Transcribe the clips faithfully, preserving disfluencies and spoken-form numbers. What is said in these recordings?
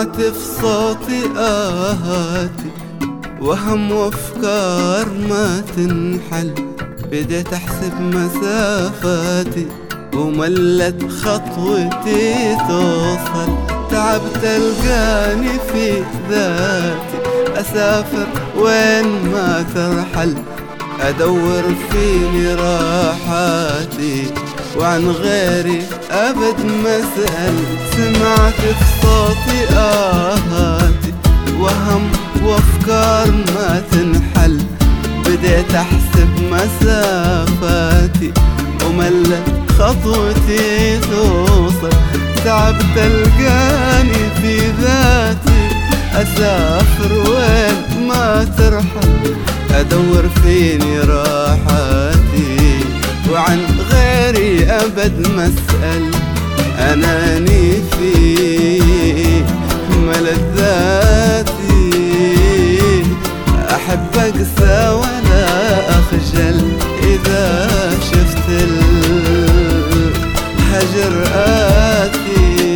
سمعت في صوتي آهاتي وهم وافكار ما تنحل، بديت احسب مسافاتي وملت خطوتي توصل، تعبت القاني في ذاتي اسافر وين ما ترحل، ادور فيني راحاتي وعن غيري ابد ما اسأل. سمعت في صوتي آهاتي وهم وافكار ما تنحل، بديت احسب مسافاتي وملت خطوتي توصل، تعبت القاني في ذاتي اسافر وين ما ترحل، ادور فيني راحاتي وعن غيري ابد ما اسأل. اناني في ملذاتي احب اقسى ولا اخجل، اذا شفت الهجر آتي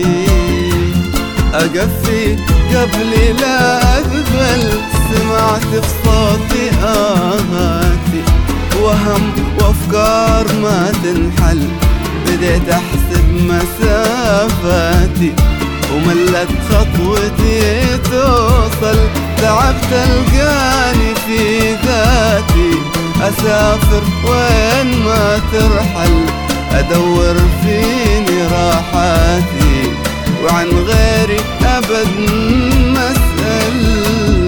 اقفي قبلي لا اقبل. سمعت في صوتي آهاتي وهم وافكار ما تنحل، بديت احسب مسافاتي وملت خطوتي توصل، تعبت القاني في ذاتي اسافر وين ما ترحل، ادور فيني راحاتي وعن غيري ابد ما اسأل.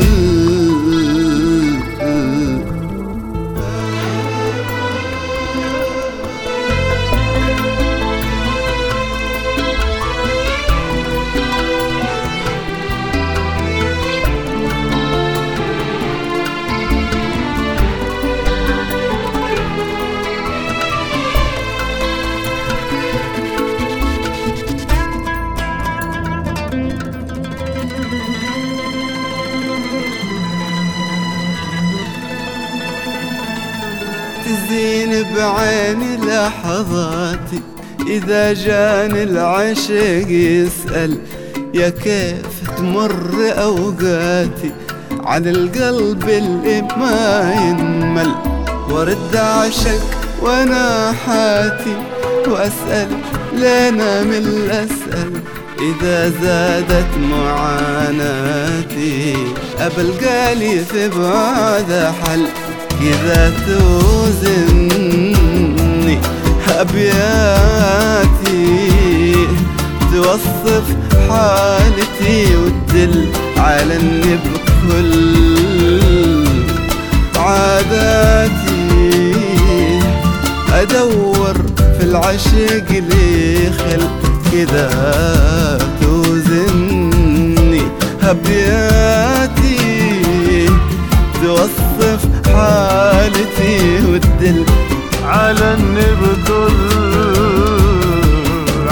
تزين بعيني لحظاتي إذا جاني العشق يسأل، يا كيف تمر أوقاتي على القلب اللي ما ينمل، وارد عشق وانا حاتي واسأل لينا من الأسأل، إذا زادت معاناتي أبلقالي في بعد حل، إذا توزني أبياتي توصف حالتي وتدل على إني بكل عاداتي أدور في العشق لي خل، كذا توزني أبياتي توصف حالتي وتدل على اني بكل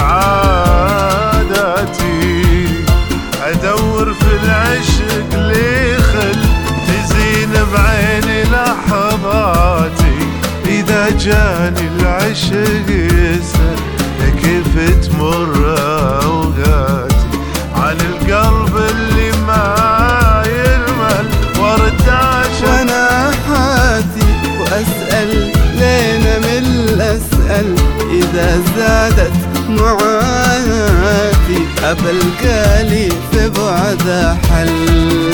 عاداتي ادور في العشق لي خل، تزين بعيني لحظاتي اذا جاني العشق يسأل، كيف تمر اوقاتي على القلب اللي ما يرمل، وارد وانا حاتي واسأل لينا من الأسأل، إذا زادت معاناتي أبلقالي في بعد حل.